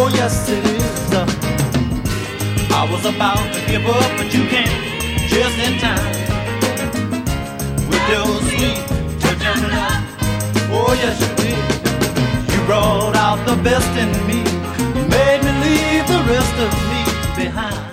Oh yes it is. I was about to give up, but you came just in time with your sweet touch and love. Oh yes you did. You brought out the best in me, made me leave the rest of me behind.